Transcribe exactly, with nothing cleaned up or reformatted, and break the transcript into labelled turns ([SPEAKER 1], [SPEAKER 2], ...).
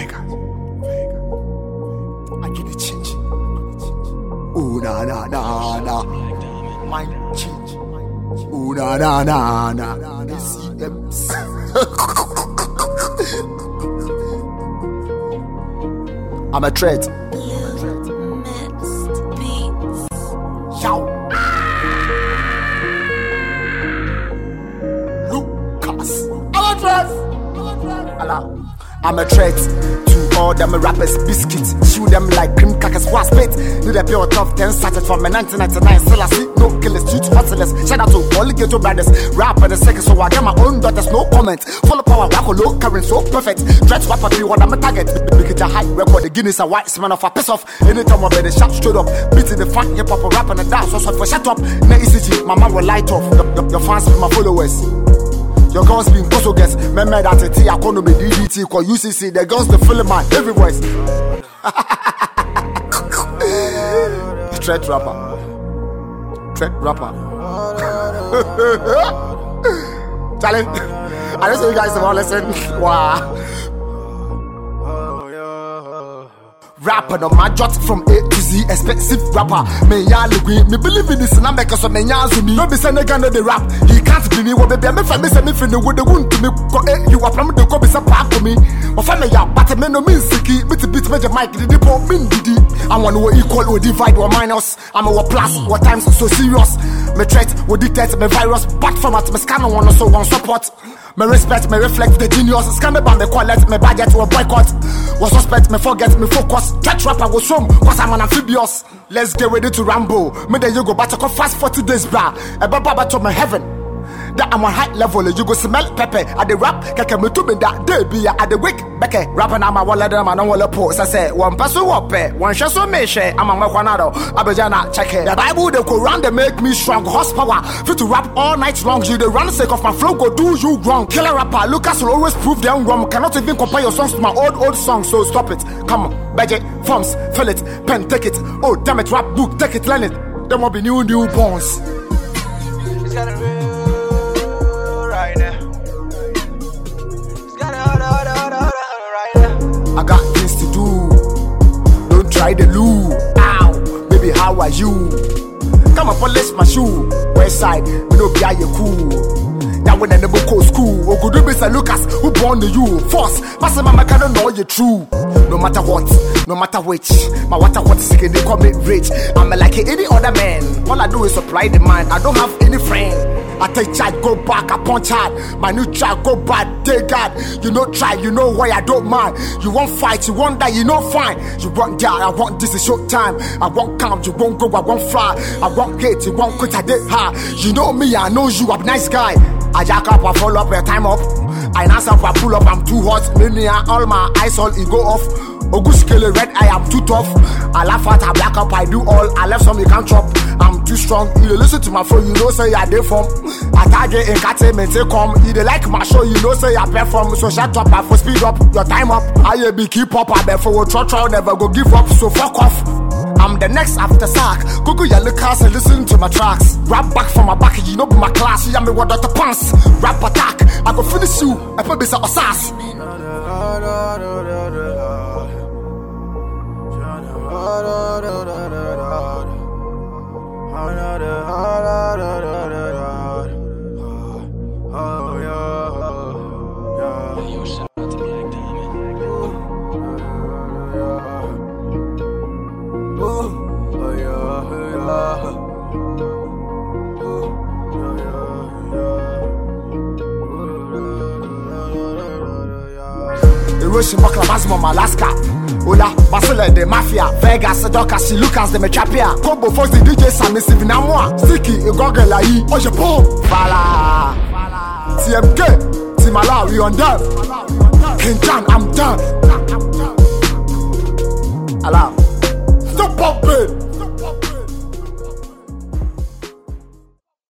[SPEAKER 1] Vega, Vega. I get the change. Ooh na na na na. Mind change. Ooh na na na na. They see them. I'm a threat. Shout. Lucas. I'm a threat. Allah. I'm a threat to all them rappers, biscuits. Chew them like cream crackers, was spit. Need a pure top ten started from my nineteen ninety-nine. Still I see no killers, street hustlers. Shout out to all the ghetto brothers. Rap in the second, so I get my own daughters, no comment. Full of power, wacko, low current, so perfect. Threat to rapper, what I'm a target. Big it a high record, the Guinness a white man off a piss off. Anytime I better shout straight up. Beating the funk, hip hop, rap and a dance. So for shut up. No E C G, my man will light off. The, the, the fans with my followers. Your girls being also guess, men made at a T economy D D T call U C C, the girls the film man, every voice. Threat rapper. Threat rapper. Challenge. I just want you guys to all listen. Wow. Rapper no my jot from A to Z, expensive rapper. Me ya lugui, me believe in this and I make us so me ya zumi. No be send a gun the rap. He can't be me what baby. Me for me say me fin the wood the wound to me. Go eh you are from the go be some part for me. Or for me ya, but me no mean sicky. Bit bit major mic the depot min didi. I want to equal or divide or minus. I'm a what plus what times so serious. Me threat will dictate me virus. Back format me scan one so one support. Me respect, me reflect the genius. Scan me by me collect, me budget or boycott. Was suspect, me forget, me focus. That rapper go some, cause I'm an amphibious. Let's get ready to ramble. Me then you go back to go fast forty days, bra. A baba to my heaven. That I'm on high level, you go smell pepper. At the rap, kaka me to me that day be at the week. Beke, rapping on my wallet, I'm on all the posts. I say, one pass up, one shot so me share. I'm on my Juanado, Abajana, check it. The Bible, the Quran, they make me strong, horsepower. Fit to rap all night long. You the run sake of my flow, go do you wrong. Killer rapper, Lucas will always prove them wrong. Cannot even compare your songs to my old, old songs, so stop it. Come on, budget, forms, fill it, pen, take it. Oh, damn it, rap book, take it, learn it. There will be new, new bones. It's got a I got things to do. Don't try the loo. Ow, baby, how are you? Come and polish my shoe. West side, we don't be a cool. That when I never go school. Or good Mister Lucas, who born to you? Force, Master Mama cannot know you're true. No matter what, no matter which. My water what is sick, they call me rich. I'm like any other man. All I do is supply the mind. I don't have any friend. I take charge, go back, I punch hard. My new child, go bad, take God. You know try, you know why I don't mind. You won't fight, you won't die, you know fine. You want that, I want this is short time. I won't come, you won't go, I won't fly. I won't hate, you won't quit, I did high. You know me, I know you, I'm a nice guy. I jack up, I follow up, I time up. I answer, I pull up, I'm too hot. Many all my eyes, all it go off. Oguskele red, I am too tough. I laugh at, I black up, I do all. I left some, you can't chop. I'm too strong. You listen to my flow, you know say I dey from. I target entertainment, they come. You dey like my show, you know say I perform. So shut up, I for speed up, your time up. I be keep up, I bet for a try try, never go give up. So fuck off. I'm the next after sack. Go go your Lucas and listen to my tracks. Rap back from my back, you know be my class. You me what the pants. Rap attack, I go finish you. I put this on sass. Russian Maclavasmo, Alaska. Ola, Basile, the Mafia, Vegas, Docas, Lucas, the Mechapia, Combo Fox, the D J Sammy Sivinamwa, Sticky, Goggle, Lai, Ojepo, Vala, T M K, Timala, we on them. King John, I'm done. Allah, stop popping.